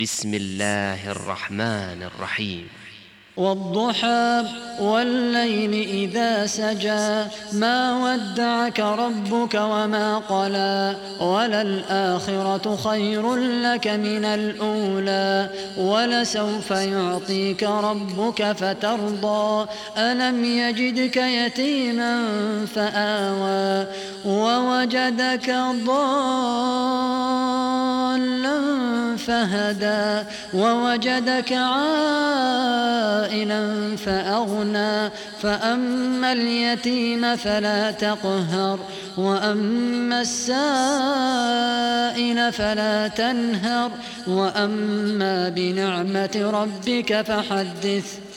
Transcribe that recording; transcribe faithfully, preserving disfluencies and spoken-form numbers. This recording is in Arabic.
بسم الله الرحمن الرحيم. والضحى والليل إذا سجى ما ودعك ربك وما قلى وللآخرة خير لك من الأولى ولسوف يعطيك ربك فترضى ألم يجدك يتيما فآوى ووجدك ضالا فهدى ووجدك عائلا فأغنى فأما اليتيم فلا تقهر وأما السائل فلا تنهر وأما بنعمة ربك فحدث.